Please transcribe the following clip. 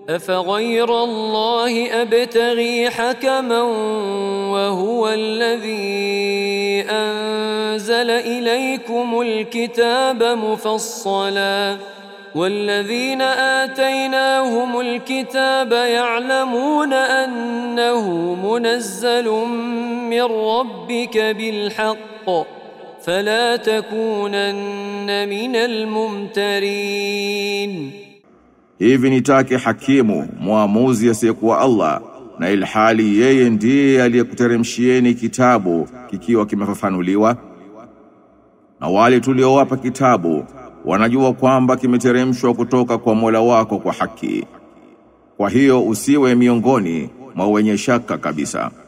أفغير الله أبتغي حكما وهو الذي أنزل إليكم الكتاب مفصلا والذين آتيناهم الكتاب يعلمون أنه منزل من ربك بالحق فلا تكونن من الممترين. Hivi nitake hakimu muamuzi asiyekuwa Allah na ilhali yeye ndiye aliyekuteremshieni kitabu kikiwa kimefafanuliwa, na wale tuliowapa kitabu wanajua kwamba kimeteremshwa kutoka kwa Mola wako kwa haki. Kwa hiyo usiwe miongoni mwa wenye shaka kabisa.